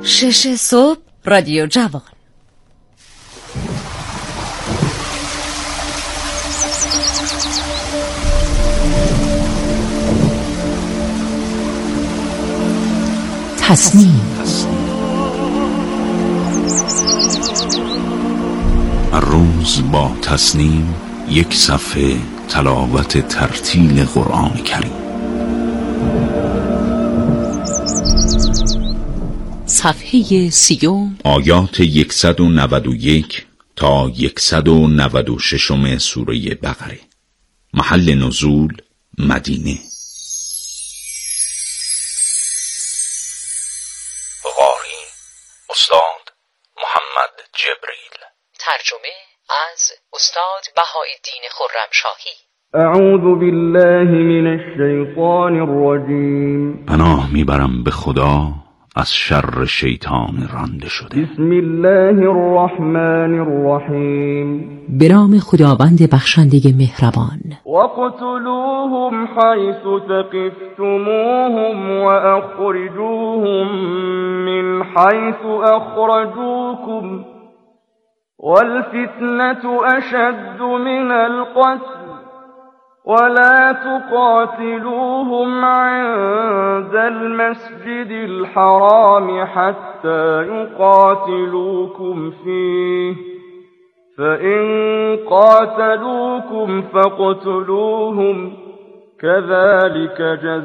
6 صبح رادیو جوان. تصمیم. روز با تصمیم یک صفحه تلاوت ترتیل قرآن کریم. صفحه 30 آیات 191 تا 196 سوره بقره. محل نزول مدینه. قاری استاد محمد جبریل. ترجمه از استاد بهاءالدین خرمشاهی. اعوذ بالله من الشیطان الرجیم. پناه میبرم به خدا از شر شیطان رانده شده. بسم الله الرحمن الرحیم. به نام خداوند بخشنده مهربان. وقتلوهم حیث ثقفتموهم واخرجوهم من حیث اخرجوكم والفتنة اشد من القتل ولا تقاتلوهم عند المسجد الحرام حتى يقاتلوكم فيه فإن قاتلوكم فاقتلوهم كذلك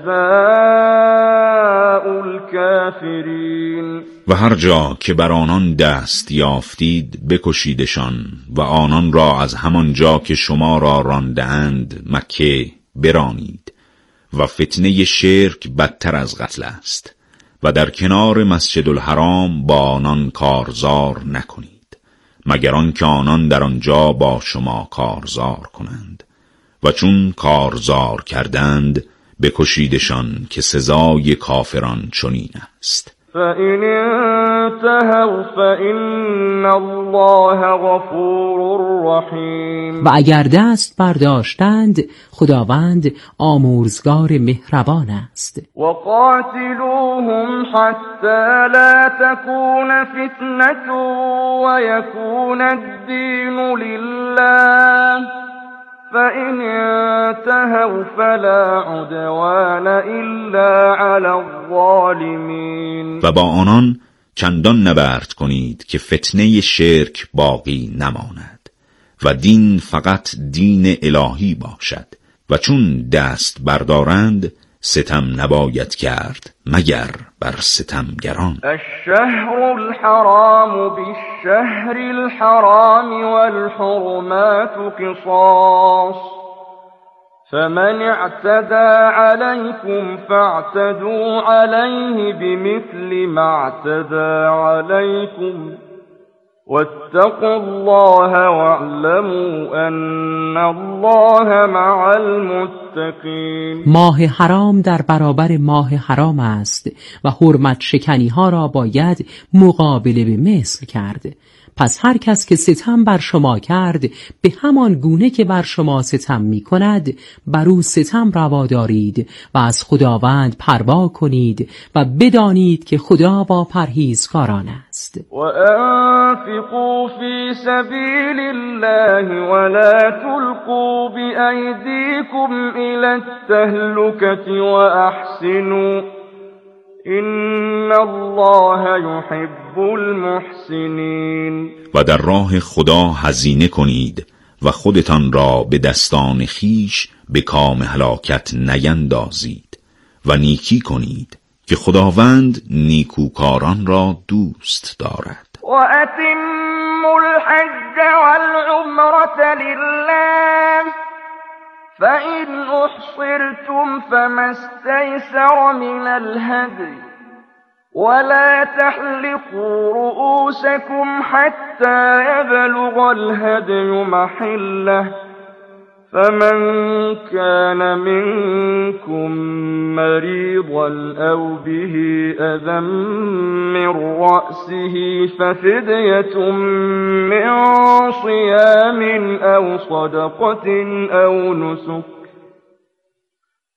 جزاء الكافرین. و هر جا که بر آنان دست یافتید بکشیدشان و آنان را از همان جا که شما را رانده‌اند مکه برانید و فتنه شرک بدتر از قتل است و در کنار مسجد الحرام با آنان کارزار نکنید مگر آنکه آنان در آنجا با شما کارزار کنند و چون کارزار کردند بکشیدشان که سزای کافران چنین است. فَإِنِ انتهوا فَإِنَّ اللَّهَ غَفُورٌ رَحِيمٌ. و اگر دست برداشتند خداوند آمرزگار مهربان است. وَقَاتِلُوهُمْ حَتَّى لَا تَكُونَ فِتْنَةٌ وَيَكُونَ الدِّينُ لِلَّهِ فَإِنِ انتهوا فَلَا عُدْوَانَ إِلَّا عَلَى الظَّالِمِينَ. و با آنان چندان نبرد کنید که فتنه شرک باقی نماند و دین فقط دین الهی باشد و چون دست بردارند ستم نباید کرد مگر بر ستمگران. الشهر الحرام بالشهر الحرام والحرمات قصاص فمن اعتدى عليكم فاعتدوا عليه بمثل ما اعتدى عليكم واتقوا الله واعلموا ان الله مع المتقین. ماه حرام در برابر ماه حرام است و حرمت شکنی ها را باید مقابله به مثل کرد. پس هر کس که ستم بر شما کرد به همان گونه که بر شما ستم می کند بر او ستم روا دارید و از خداوند پروا کنید و بدانید که خدا با پرهیزکاران است. و انفقوا فی سبیل الله ولا تلقوا بأیدیکم الی التهلکة و احسنوا ان الله یحب المحسنین. و در راه خدا هزینه کنید و خودتان را به دستان خیش به کام هلاکت نیندازید و نیکی کنید که خداوند نیکوکاران را دوست دارد. و اتموا الحج والعمرة لله فإن أحصرتم فما استيسر من الهدي ولا تحلقوا رؤوسكم حتى يبلغ الهدي محله فمن كان منكم مريضا أو به أذى من رأسه ففدية من صيام أو صدقة أو نسك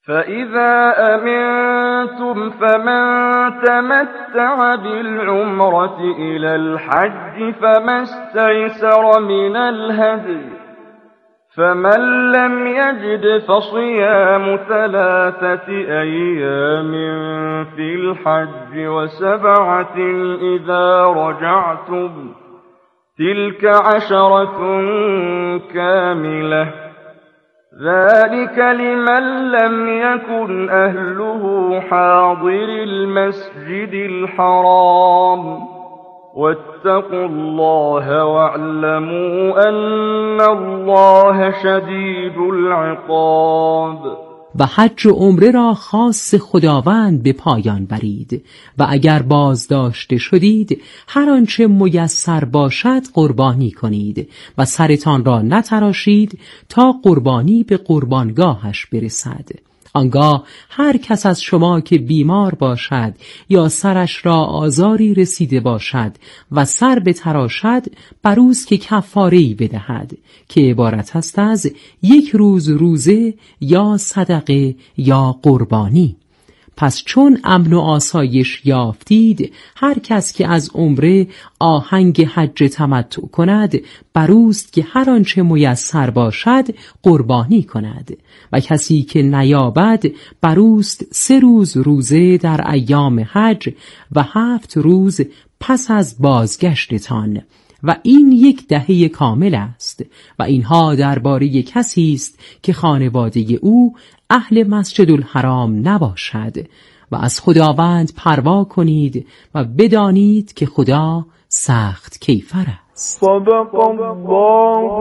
فإذا أمنتم فمن تمتع بالعمرة إلى الحج فما استيسر من الهدي فمن لم يجد فصيام 3 أيام في الحج و7 إذا رجعتم تلك 10 كاملة ذلك لمن لم يكن أهله حاضر المسجد الحرام واتقوا الله واعلموا أن الله شدید العقاب. و حج و عمره را خاص خداوند به پایان برید و اگر بازداشته شدید هر آنچه میسر باشد قربانی کنید و سرتان را نتراشید تا قربانی به قربانگاهش برسد. آنگاه هر کس از شما که بیمار باشد یا سرش را آزاری رسیده باشد و سر بتراشد بر اوست که کفاره‌ای بدهد که عبارت است از 1 روز روزه یا صدقه یا قربانی. پس چون امن و آسایش یافتید هر کس که از عمره آهنگ حج تمتع کند بر اوست که هر آنچه میسر باشد قربانی کند و کسی که نیابد بر اوست 3 روز روزه در ایام حج و 7 روز پس از بازگشتتان و این 1 دهه کامل است و اینها درباره کسی است که خانواده او اهل مسجد الحرام نباشد و از خداوند پروا کنید و بدانید که خدا سخت کیفر است. صدق الله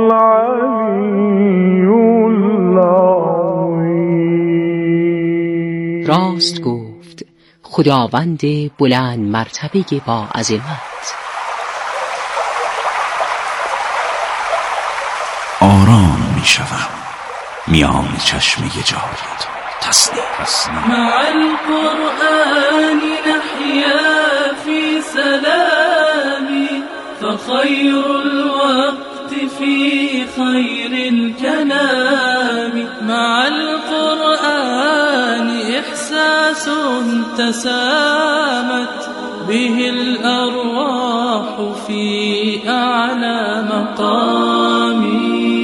العلی العظیم. راست گفت خداوند بلند مرتبه با عظمت. آرام می شوم میان چشمه جاری تو تسنیم مع القرآن نحيا في سلام فخير الوقت في خير الكلام مع القرآن إحساس تسامت به الأرواح في أعلى مقام.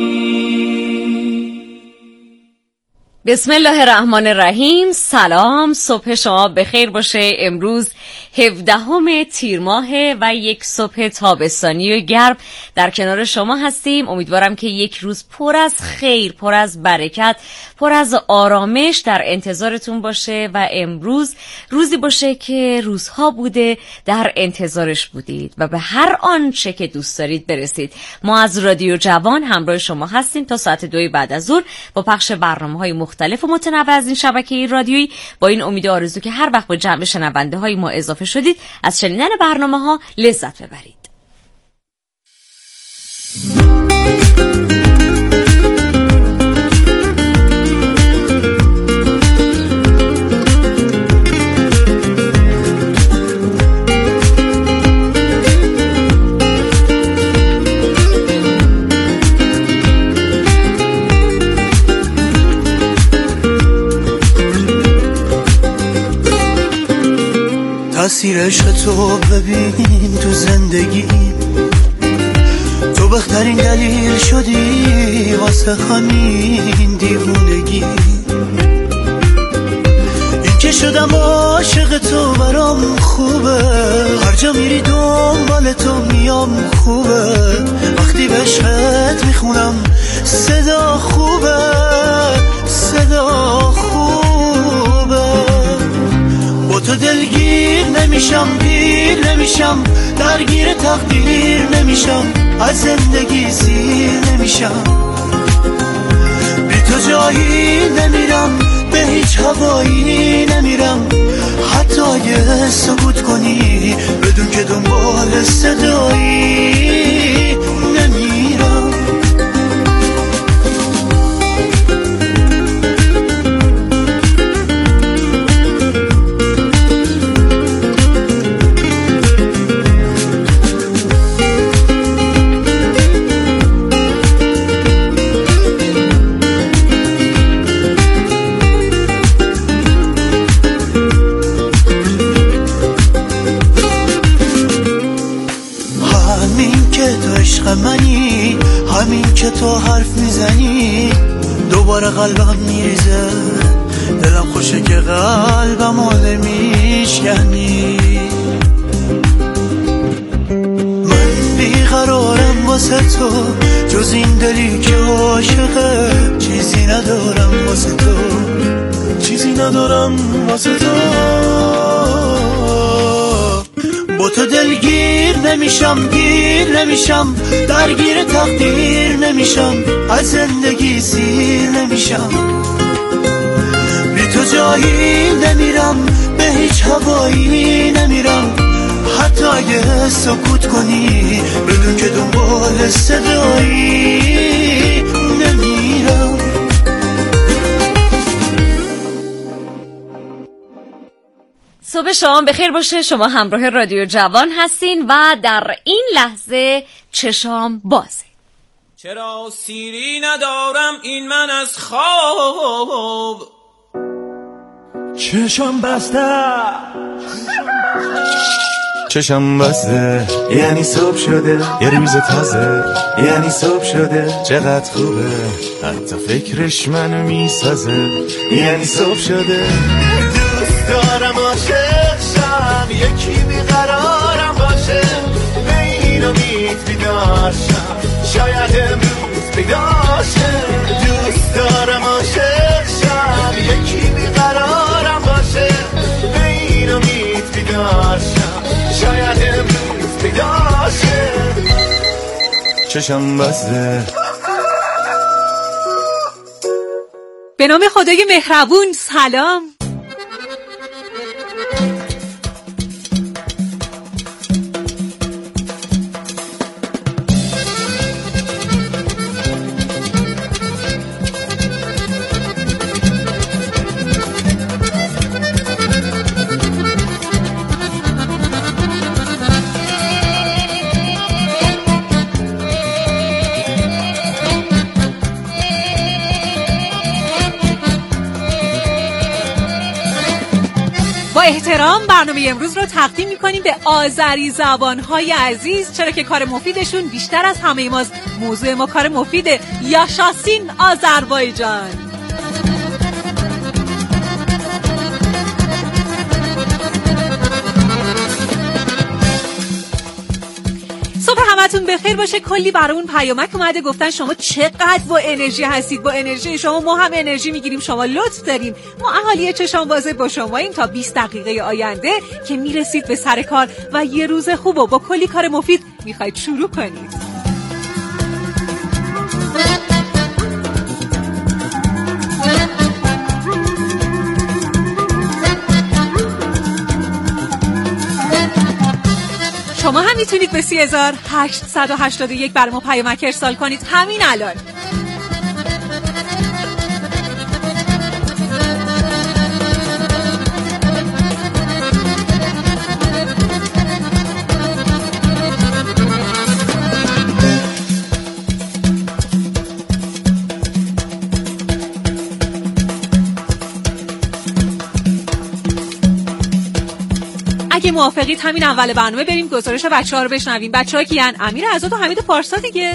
بسم الله الرحمن الرحیم. سلام، صبح شما بخیر باشه. امروز 17 تیر ماه و 1 صبح تابستانی و گرم در کنار شما هستیم. امیدوارم که 1 روز پر از خیر، پر از برکت، پر از آرامش در انتظارتون باشه و امروز روزی باشه که روزها بوده در انتظارش بودید و به هر آنچه که دوست دارید برسید. ما از رادیو جوان همراه شما هستیم تا ساعت 2 بعد از ظهر با پخش برنامه‌های مختلف و متنوع از این شبکه رادیویی، با این امید و آرزو که هر وقت با جمع شنونده های ما اضافه شدید از شنیدن برنامه‌ها لذت ببرید. تأثیر عشق تو ببین تو زندگی، تو بهترین دلیل شدی واسه همین دیوونگی. این که شدم عاشق تو برام خوبه، هر جا میری دنبال تو میام خوبه. وقتی به عشقت میخونم صدا خوبه، صدا خوبه. با تو دلگیر نمیشم، گیر نمیشم، درگیر تقدیر نمیشم، از زندگی سیر نمیشم. بی تو جایی نمیرم، به هیچ هوایی نمیرم، حتی یه سکوت کنی بدون که دنبال صدایی نمیرم. که تو حرف میزنی دوباره قلبم میریزه، دلم خوشه که قلبم آله میشکنی. من بیقرارم واسه تو، جز این دلی که عاشقه، چیزی ندارم واسه تو، چیزی ندارم واسه تو. با تو دلگیر نمیشم، گیر نمیشم، درگیر تقدیر نمیشم، از زندگی سیر نمیشم. بی تو جایی نمیرم، به هیچ هوایی نمیرم، حتی اگه سکوت کنی بدون که دنبال صدایی نمیرم. صبح شما بخیر باشه. شما همراه رادیو جوان هستین و در این لحظه چشام بازه. چرا سیری ندارم این من از خواب، چشم بسته، چشم بسته یعنی صبح شده، یه روز تازه یعنی صبح شده. چقدر خوبه حتی فکرش منو میسازه، یعنی صبح شده. دوست دارم عاشق شم، یکی بیقرارم باشه، به این امید بیدار شم، شاید امروز پیدا شه. دوست دارم عاشق شم، یکی بیقرارم باشه، به این امید بیدار شم، شاید امروز پیدا شه. چشم بسته. به نام خدای مهربون. سلام. احترام برنامه امروز رو تقدیم می‌کنیم به آذری زبان‌های عزیز، چرا که کار مفیدشون بیشتر از همه ماست. موضوع ما کار مفیده. یاشاسین آذربایجان. همتون بخیر باشه. کلی برامون پیامک اومده، گفتن شما چقدر با انرژی هستید، با انرژی شما ما هم انرژی میگیریم، شما لطف دارین. ما اهالی چشام بازه با شماییم تا 20 دقیقه آینده که میرسید به سر کار و یه روز خوب و با کلی کار مفید میخواید شروع کنید. شما هم میتونید به 3881 برای ما پیامک ارسال کنید همین الان. اگه موافقید همین اول برنامه بریم گزارش بچه‌ها رو بشنویم. بچه‌ها کیان؟ امیر عزت و حمید پارسا دیگه.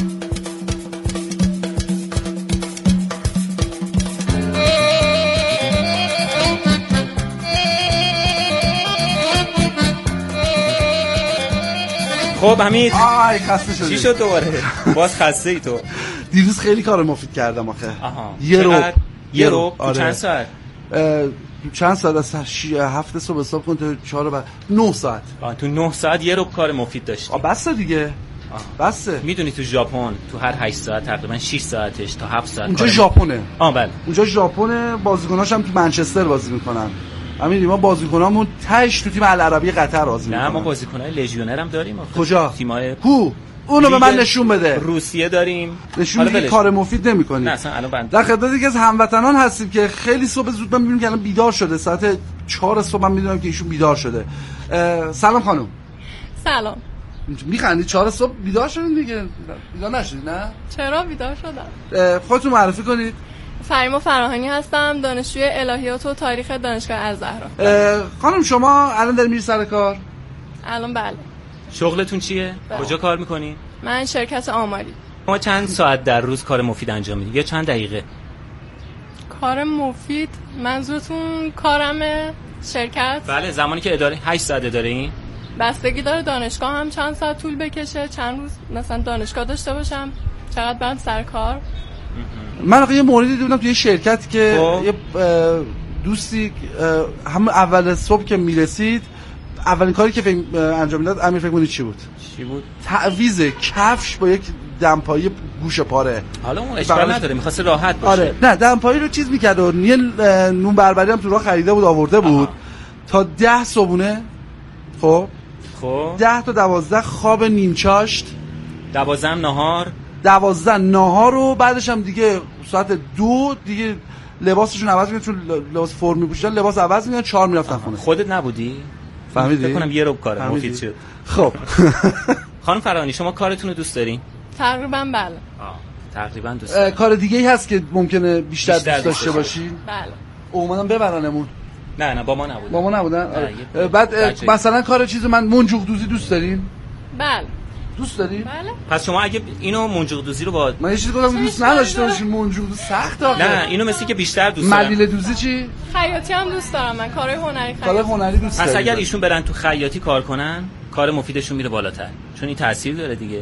خب حمید خسته شدی؟ چی شد دوباره؟ باز خسته ای تو؟ دیروز خیلی کار مفید کردم آخه. یه رو آره. چند ساعت؟ چند ساعت از 7 صبح حساب کن تا 4 بعد 9 ساعت. تو 9 ساعت یه رو کار مفید داشتی. بسه دیگه. بسه. میدونی تو ژاپن تو هر 8 ساعت تقریبا 6 ساعتش تا 7 ساعت اونجا ژاپنه. بله. اونجا ژاپنه، بازیکناش هم تو منچستر بازی میکنن. همین ما بازیکنامون تهش تو تیم العربی قطر بازی میکنن. نه ما بازیکنای لژیونر هم داریم آخه. کجا؟ تیمای اونو به من نشون بده. روسیه داریم. نشون میده کار مفید نمی‌کنی. نه اصلا الان بند. در خدمت یکی از هموطنان هستیم که خیلی صبح زود من می‌بینیم که الان بیدار شده. ساعت 4 صبح من می‌دونم که ایشون بیدار شده. سلام خانم. سلام. می‌خندید 4 صبح بیدار شدین دیگه. بیدار نشدید نه؟ چرا بیدار شدم؟ خودتون معرفی کنید. فریما فراهانی هستم، دانشجوی الهیات و تاریخ دانشگاه الزهرا. خانم شما الان دارید میری سر کار؟ الان بله. شغلتون چیه؟ کجا کار میکنی؟ من شرکت آماری. ما چند ساعت در روز کار مفید انجام میدید یا چند دقیقه؟ کار مفید منظورتون کارم شرکت؟ بله، زمانی که اداره 8 ساعت اداره این بستگی داره دانشگاه هم چند ساعت طول بکشه، چند روز مثلا دانشگاه داشته باشم، چقدر برم سر کار. من یه موردی دیدم توی شرکت که یه دوستی هم اول صبح که میرسید اولین کاری که انجام میداد، امیر فکر کنید چی بود؟ تعویض کفش با یک دمپایی گوش پاره. حالا اون اشکال نداره، می‌خواسته راحت باشه. آره، نه دمپایی رو چیز می‌کرد و یه نون بربری هم تو راه خریده بود آورده بود. تا 10 صبحونه. خب 10 تا 12 خواب نیمچاشت، 12 نهار، 12 نهار رو بعدش هم دیگه ساعت 2 دیگه لباسشون عوض می‌کردن، چون لباس فرم می‌پوشیدن، لباس عوض می‌کردن، 4 میرفتن خونه. خودت نبودی؟ فهمیدی؟ فکر کنم یه رب کاره مفید شد. خب خانم فرانی شما کارتون رو دوست دارین؟ تقریبا بله. تقریبا دوست دارم. کار دیگه ای هست که ممکنه بیشتر دوست داشته باشین؟ بله. اومدن ببرنمون. نه با ما نبودن. با ما نبودن؟ بعد مثلا کار چیز من منجوق دوزی دوست دارین؟ بله. دوست داری؟ بله. پس شما اگه اینو منجوق دوزی رو با من یه چیزی گفتم دوست نداشته باشین، منجوق دوز سخته. نه اینو مثلی که بیشتر دوست دارم. ملیله دوزی چی؟ خیاطی هم دوست دارم من، کارهای هنری کار هنری دوست دارم. پس اگر ایشون برن تو خیاطی کار کنن کار مفیدشون میره بالاتر، چون این تاثیر داره دیگه.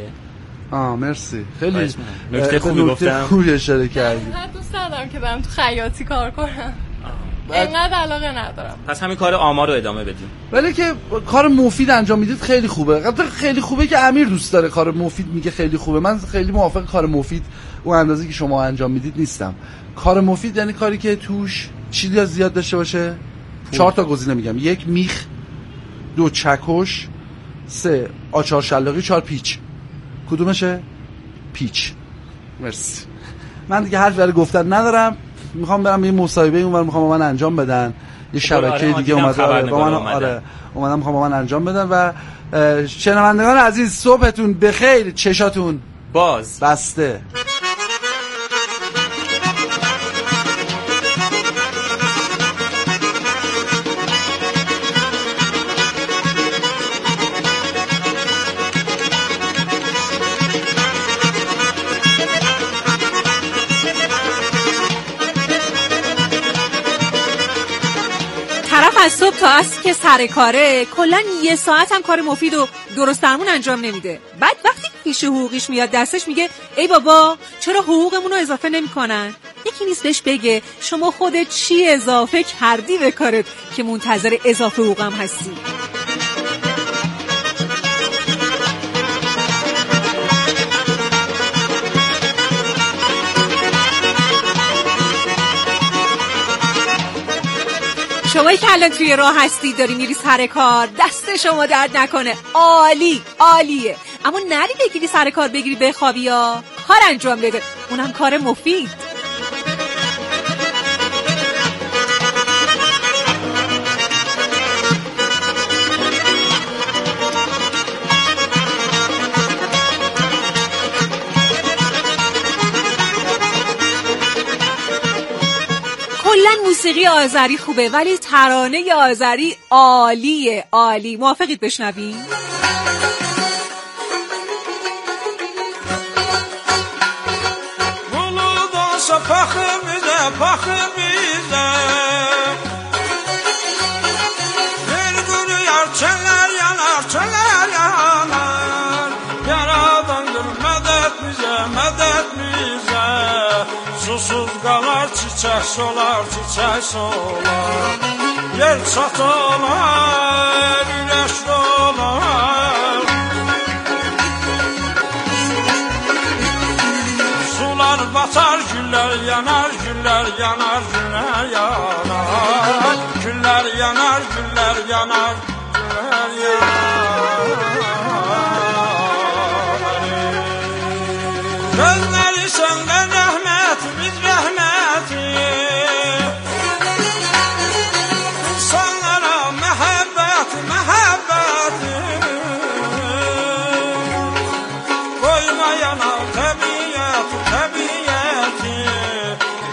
مرسی، خیلی نکته خوبی گفتم. خوبی اشاره کردی. من دوست ندارم که برم تو خیاطی کار کنم. اینقدر علاقه ندارم. پس همین کار آمار رو ادامه بدیم. ولی که کار مفید انجام میدید خیلی خوبه. البته خیلی خوبه که امیر دوست داره کار مفید، میگه خیلی خوبه. من خیلی موافق کار مفید اون اندازه که شما انجام میدید نیستم. کار مفید یعنی کاری که توش چیزی زیاد داشته باشه. 4 تا گزینه میگم: 1 میخ، 2 چکش، 3 آچار شلاقی، 4 پیچ. کدومشه؟ پیچ. مرسی. من دیگه حرفی برای گفتن ندارم. میخوام برم یه مصاحبه اونور میخوام با من انجام بدن. یه شبکه دیگه اومده با من. اومدم میخوام با من انجام بدن. و شنوندگان عزیز صبحتون بخیر، چشاتون باز بسته. از صبح تا عصر که سر کاره کلا 1 ساعت هم کار مفید و درست درمون انجام نمیده. بعد وقتی فیش حقوقیش میاد دستش میگه ای بابا چرا حقوقمون رو اضافه نمیکنن؟ یکی نیست بهش بگه شما خودت چی اضافه کردی به کارت که منتظر اضافه حقوقم هستی؟ شمایی که الان توی راه هستی داری میری سر کار، دست شما درد نکنه، عالیه. اما نری بگیری سر کار بگیری بخوابی یا کار انجام بده، اونم کار مفید. کلا موسیقی آذری خوبه ولی ترانه آذری عالیه. موافقید بشنویم؟ فخر bize bir gülüyor çeler yanar yaradandır medet bize susuz kalar çiçek solar yer çatalar güneş dolar sular batar güller yanar güller yanar güller yanar gözleri senden rahmetimiz rahmeti insanlara mehabbeti koymayana tabiiyeti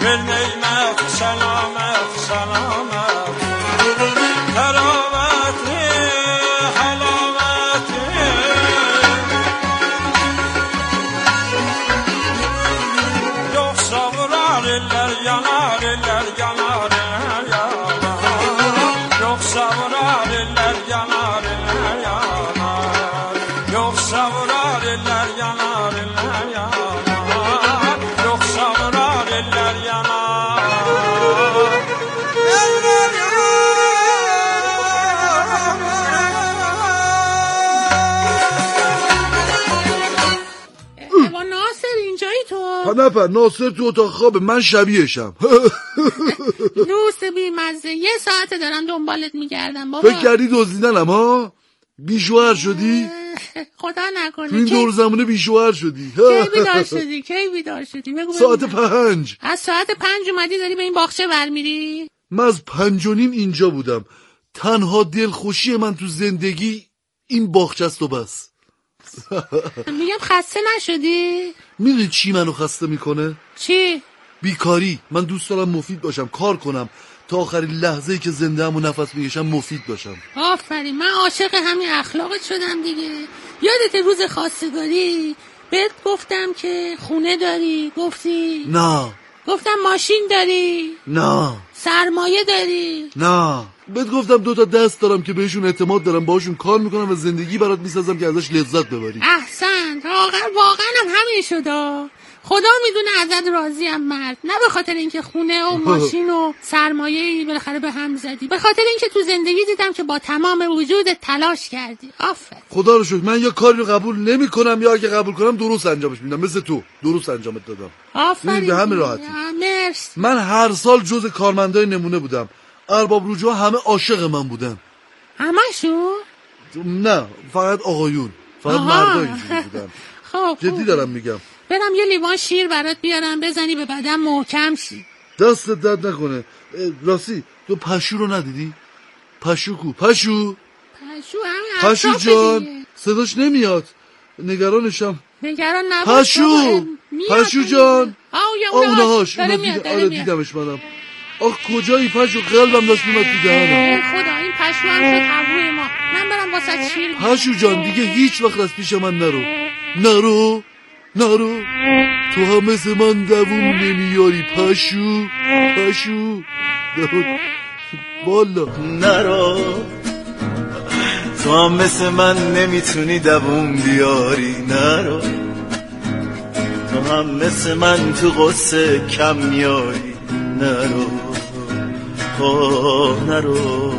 vermeymek selamet teraveti vurar eller yanar eller yanar. Yoksa vurar eller yanar eller yanar. Yoksa vurar eller yanar. Eller با ناصر اینجایی تو؟ پنپر ناصر تو اتاق خوابه، من شبیهشم. لوس بیمزه، یه ساعته دارم دنبالت میگردم بابا. فکر کردی دزدیدنم ها؟ بیشوهر شدی؟ خدا نکنه. تو این دور زمونه بیشوهر شدی. کی بیدار شدی؟ بگو ساعت 5. از ساعت 5 اومدی داری به این باغچه برمیری؟ من از 5:30 اینجا بودم. تنها دلخوشی من تو زندگی این باغچه است و بس. میگم خسته نشدی؟ میدونی چی منو خسته میکنه؟ چی؟ بیکاری. من دوست دارم مفید باشم، کار کنم تا آخرین لحظه‌ای که زنده‌ام و نفس میکشم مفید باشم. آفرین، من عاشق همین اخلاقت شدم دیگه. یادت روز خواستگاری بهت گفتم که خونه داری؟ گفتی نه. گفتم ماشین داری؟ نه. سرمایه داری؟ نه. بهت گفتم 2 دست دارم که بهشون اعتماد دارم، باهاشون کار میکنم و زندگی برات میسازم که ازش لذت ببری. احسنت. واقعا هم همین شده. خدا میدونه ازت راضیم مرد، نه به خاطر اینکه خونه و ماشین و سرمایه‌ای بالاخره به هم زدی، به خاطر اینکه تو زندگی دیدم که با تمام وجودت تلاش کردی. آفرین. خدا رو شکر. من یا کاری رو قبول نمی‌کنم یا اگه قبول کنم درست انجامش میدم، مثل تو درست انجامت دادم. آفرین. به همین راحتی. مرسی. من هر سال جز کارمندای نمونه بودم. ارباب رجوع همه عاشق من بودن. همشون؟ نه، فقط آقایون، فقط مردای اینجوری بودن. خب جدی دارم میگم. برم یه لیوان شیر برات بیارم بزنی به بدن محکم شی. دستت درد نکنه. راستی تو پشو رو ندیدی؟ پشو کو؟ پشو جان صداش نمیاد. نگرانشم. نگران نباش. پشو جان. اونهاش. آره دیدمش منم. آخ کجایی پشو؟ قلبم داشت میمد تو دهنم. خدا این پشو هم شد هووی ما. من برم واسه شیر. پشو جان دیگه هیچ وقت از پیش من نرو. تو هم مثل من دووم نمیاری پشو. والا نرو. تو هم مثل من نمیتونی دووم بیاری. نرو. تو هم مثل من تو قصه کم میاری. نرو. نرو.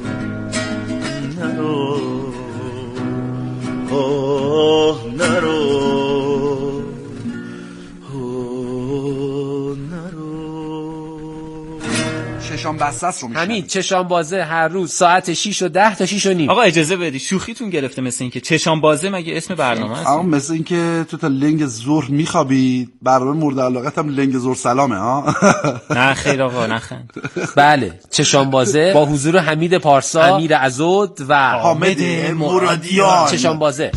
چشام بسته است رو میشن. همین چشام بازه هر روز ساعت 6 و 10 تا 6 و نیم. آقا اجازه بدی، شوخیتون گرفته مثل این که چشام بازه مگه اسم برنامه است؟ آقا مثل این که تو تا لنگ ظهر میخوابی، برنامه مورد علاقت هم لنگ ظهر سلامه ها. نه خیر آقا نخند. بله چشام بازه با حضور حمید پارسا، امیر عزود و حامد مرادیان. چشام بازه.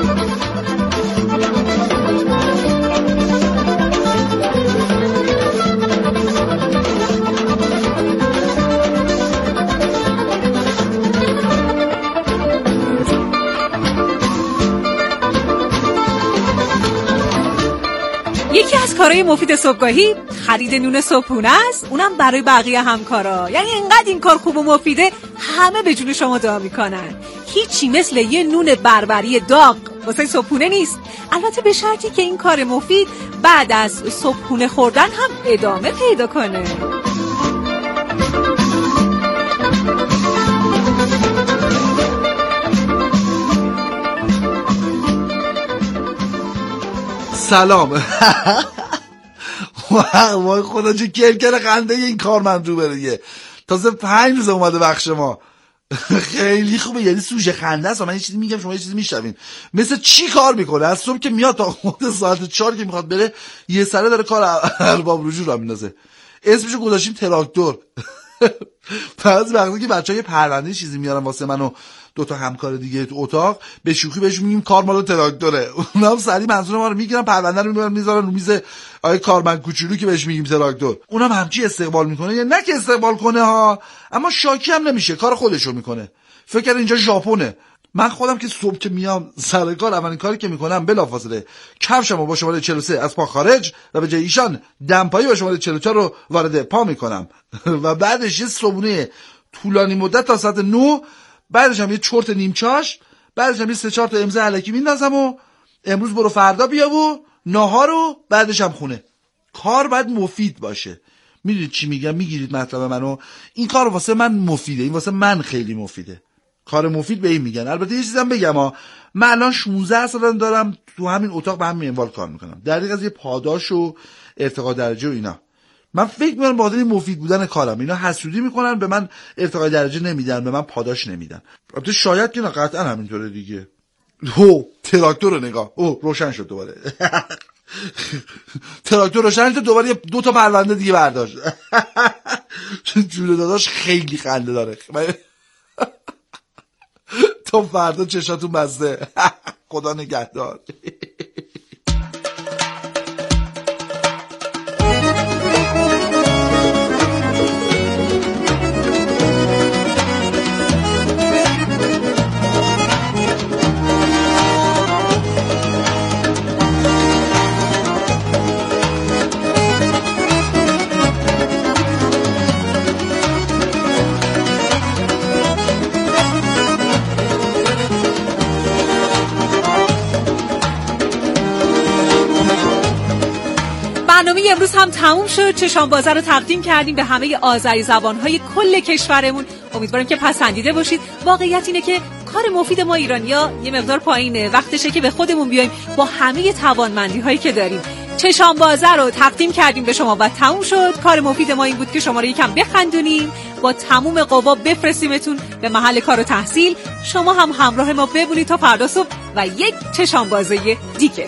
یکی از کارهای مفید صبحگاهی خرید نون صبحونه است، اونم برای بقیه همکارا. یعنی اینقدر این کار خوب و مفیده همه به جون شما دعا میکنن. هیچی مثل یه نون بربری داغ واسه صبحونه نیست، البته به شرطی که این کار مفید بعد از صبحونه خوردن هم ادامه پیدا کنه. سلام. وای خدا چه کرکر خنده این کارمند رو بره. تازه 5 روز اومده بخش ما. خیلی خوبه، یعنی سوژه خنده است. من یه چیزی میگم شما یه چیزی میشنوین. مثل چی کار میکنه؟ از صبح که میاد تا خود ساعت 4 که میخواد بره یه سره داره کار ارباب رجوع رو میندازه. اسمشو گذاشتیم تراکتور. بعضی وقتا که بچه‌ها یه پرونده چیزی میارن واسه من و 2 همکار دیگه تو اتاق، به شوخی بهشون میگیم کار مال تراکتوره. اونم سری منظور ما رو میگیرن، پرونده رو میذارن رو میز آیه کارمند کوچولو که بهش میگیم تراکتور. اونم همچی استقبال میکنه، یعنی نه که استقبال کنه ها، اما شاکی هم نمیشه، کار خودشو میکنه. فکر کنم اینجا ژاپنه. من خودم که صبح که میام سر کار اولین کاری که میکنم بلافاصله کفشمو با شماره 43 از پا خارج و به جای ایشان دمپایی با شماره 44 رو وارد پا میکنم و بعدش یه صبحونه طولانی مدت تا ساعت 9 بعدش هم یه چرت نیمچاش، بعدش هم یه 3-4 تا امضا الکی میندازم و امروز برو فردا بیا و ناهار رو بعدش هم خونه. کار باید مفید باشه. میدونید چی میگم؟ میگیرید مطلب منو؟ این کار واسه من مفیده، این واسه من خیلی مفیده. کار مفید به این میگن. البته یه چیزم بگم من الان 16 سالم دارم تو همین اتاق به همین منوال کار میکنم، دقیق از یه پاداش و ارتقا درجه و اینا. من فکر میکنم با خاطر مفید بودن کارم اینا حسودی میکنن، به من ارتقا درجه نمیدن، به من پاداش نمیدن. البته شاید که نه، قطعا همینطوره دیگه. تراکتور رو نگاه، روشن شد دوباره. تراکتور روشن شد دوباره، 2 تا پرونده دیگه برداشت. جون داداش خیلی خنده داره. تا فردا چشاتون بسته. خدا نگهدار. برنامه امروز هم تموم شد. چشام بازه رو تقدیم کردیم به همه آذری زبان‌های کل کشورمون. امیدوارم که پسندیده باشید. واقعیت اینه که کار مفید ما ایرانی‌ها یه مقدار پایینه. وقتشه که به خودمون بیایم با همه توانمندی‌هایی که داریم. چشام بازه رو تقدیم کردیم به شما و تموم شد. کار مفید ما این بود که شما رو یکم بخندونیم، با تموم قوا بفرستیمتون به محل کار و تحصیل. شما هم همراه ما بمونید تا فردا صبح و یک چشام بازه دیگه.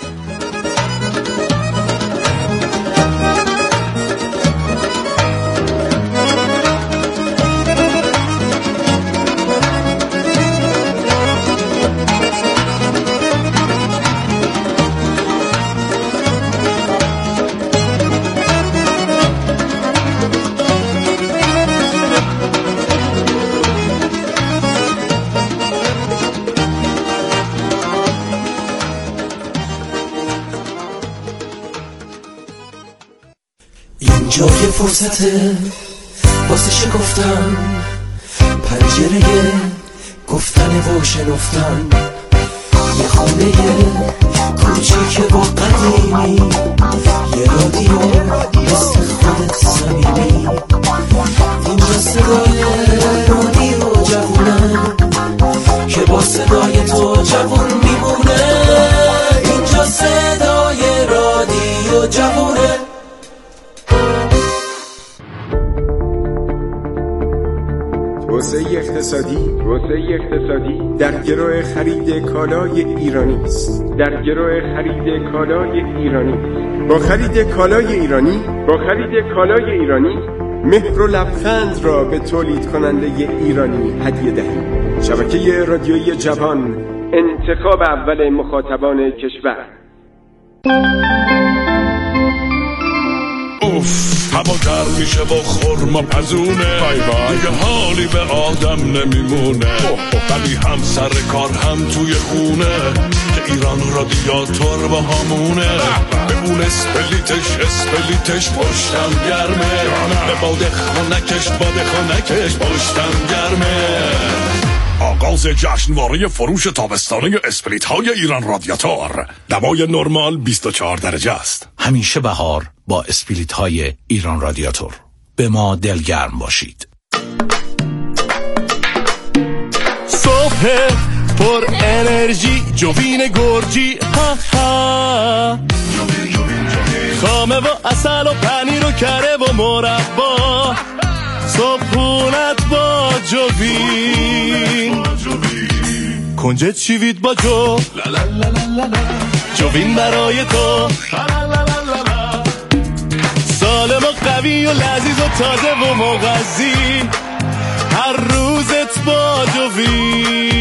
اینجا یه فرصته واسه شکفتن، پنجره گفتن و شنفتن، یه خونه کوچیک با قدیمی، یه رادیو مثل خودت صمیمی. اینجا صدای رادیو جوونه که با صدای تو جوون میمونه. اینجا صدای رادیو جوونه. توسعه اقتصادی در گرو خرید کالای ایرانی است. با خرید کالای ایرانی مهر و لبخند را به تولید کننده ایرانی هدیه دهید. شبکه رادیویی جوان، انتخاب اول مخاطبان کشور. هوا گرم میشه و خرما پزونه، دیگه حالی به آدم نمیمونه. ولی هم سر کار هم توی خونه که ایران رادیاتور با همونه. ببون اسپلیتش پشتم گرمه، به باد خونکش پشتم گرمه. آغاز جشنواره فروش تابستانه اسپلیت های ایران رادیاتور. دمای نرمال 24 درجه است. همیشه بهار با اسپلیت های ایران رادیاتور. به ما دلگرم باشید. صبح پر انرژی، جوین گرجی، ها ها، خامه و اصل و پنیر و کره و مربا. صبحونت با جوین، کنجد شیوید با جوین برای تو. سالم و قوی و لذیذ و تازه و مغذی، هر روزت با جوین.